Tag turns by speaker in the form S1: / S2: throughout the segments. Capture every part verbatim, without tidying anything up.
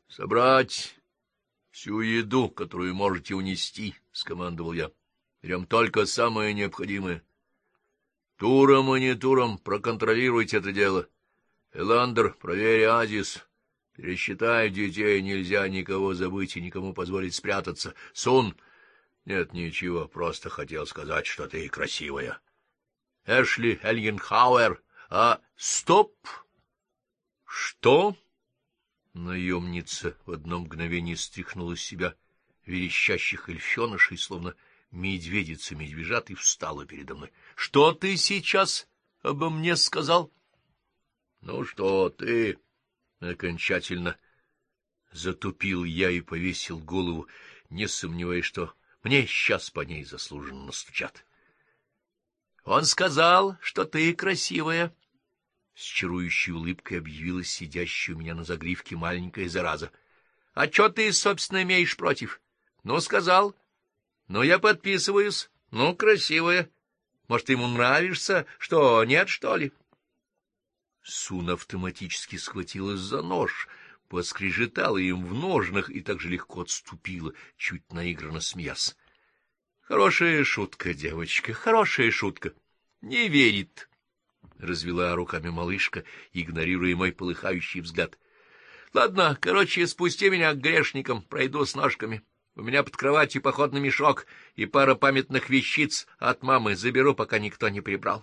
S1: — Собрать всю еду, которую можете унести, — скомандовал я. — Берем только самое необходимое. Туром и не туром проконтролируйте это дело. Эландер, проверь Азис. Пересчитай детей, нельзя никого забыть и никому позволить спрятаться. Сун... Нет, ничего, просто хотел сказать, что ты красивая. Эшли Эльгенхауэр. А... Стоп! Что? Наемница в одно мгновение стряхнула с себя верещащих эльфенышей, словно медведица-медвежат, и встала передо мной. — Что ты сейчас обо мне сказал? — Ну что ты... Окончательно затупил я и повесил голову, не сомневаясь, что мне сейчас по ней заслуженно настучат. — Он сказал, что ты красивая. С чарующей улыбкой объявила сидящая у меня на загривке маленькая зараза. — А что ты, собственно, имеешь против? — Ну, сказал. — Ну, я подписываюсь. Ну, красивая. Может, ты ему нравишься? Что, нет, что ли? Сун автоматически схватилась за нож, поскрежетала им в ножнах и так же легко отступила, чуть наигранно смеясь. — Хорошая шутка, девочка, хорошая шутка. Не верит, — развела руками малышка, игнорируя мой полыхающий взгляд. — Ладно, короче, спусти меня к грешникам, пройду с ножками. У меня под кроватью походный мешок и пара памятных вещиц от мамы. Заберу, пока никто не прибрал.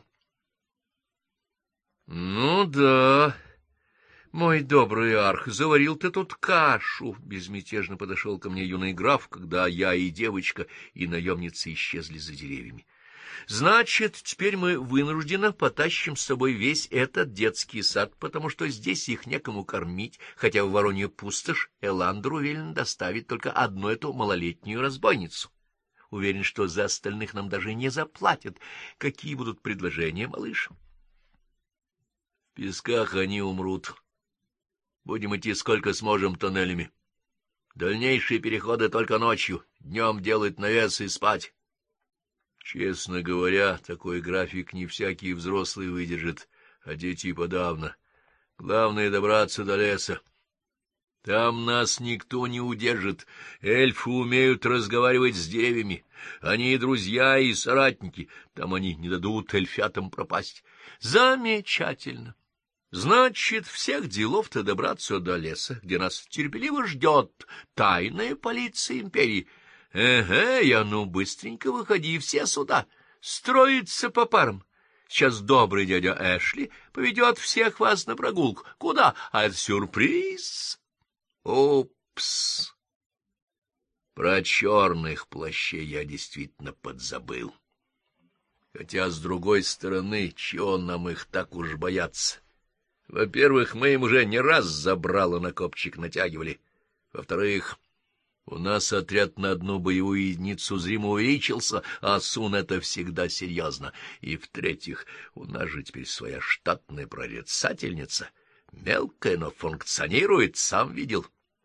S1: — Ну да, мой добрый арх, заварил ты тут кашу, — безмятежно подошел ко мне юный граф, когда я и девочка, и наемница исчезли за деревьями. — Значит, теперь мы вынужденно потащим с собой весь этот детский сад, потому что здесь их некому кормить, хотя в Воронью пустошь Эландеру велено доставить только одну эту малолетнюю разбойницу. Уверен, что за остальных нам даже не заплатят. Какие будут предложения, малыш? — В песках они умрут. Будем идти сколько сможем тоннелями. Дальнейшие переходы только ночью, днем делать навес и спать. Честно говоря, такой график не всякий взрослый выдержит, а дети подавно. Главное — добраться до леса. Там нас никто не удержит. Эльфы умеют разговаривать с деревьями. Они и друзья, и соратники. Там они не дадут эльфятам пропасть. Замечательно. Значит, всех делов-то добраться до леса, где нас терпеливо ждет тайная полиция империи. Эге, а ну быстренько выходи все сюда, строиться по парам. Сейчас добрый дядя Эшли поведет всех вас на прогулку. Куда? А это сюрприз. Упс. Про черных плащей я действительно подзабыл. Хотя, с другой стороны, чего нам их так уж бояться? Во-первых, мы им уже не раз забрало на копчик натягивали. Во-вторых, у нас отряд на одну боевую единицу зримо увеличился, а Сун — это всегда серьезно. И в-третьих, у нас же теперь своя штатная прорицательница. Мелкая, но функционирует, сам видел.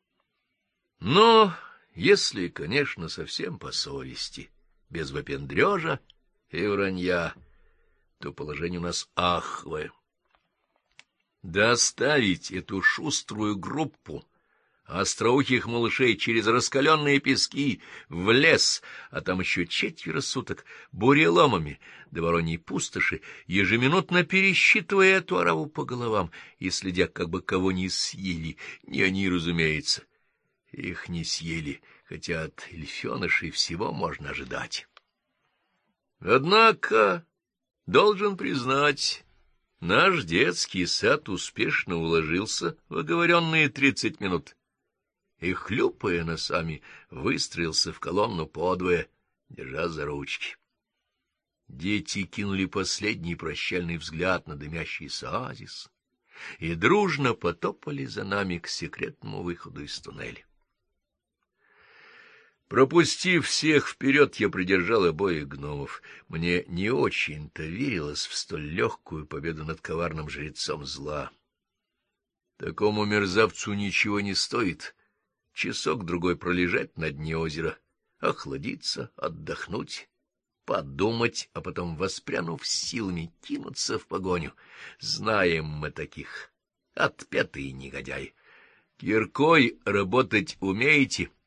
S1: Но если, конечно, совсем по совести, без выпендрежа и вранья, то положение у нас аховое. Доставить эту шуструю группу остроухих малышей через раскаленные пески в лес, а там еще четверо суток буреломами до Вороньей пустоши, ежеминутно пересчитывая эту ораву по головам и следя, как бы кого не съели, не они, разумеется. Их не съели, хотя от эльфенышей всего можно ожидать. Однако, должен признать, наш детский сад успешно уложился в оговоренные тридцать минут и, хлюпая носами, выстроился в колонну подвое, держа за ручки. Дети кинули последний прощальный взгляд на дымящийся оазис и дружно потопали за нами к секретному выходу из туннеля. Пропустив всех вперед, я придержал обоих гномов. Мне не очень-то верилось в столь легкую победу над коварным жрецом зла. Такому мерзавцу ничего не стоит часок-другой пролежать на дне озера, охладиться, отдохнуть, подумать, а потом, воспрянув силами, кинуться в погоню. Знаем мы таких, отпетые негодяи. Киркой работать умеете?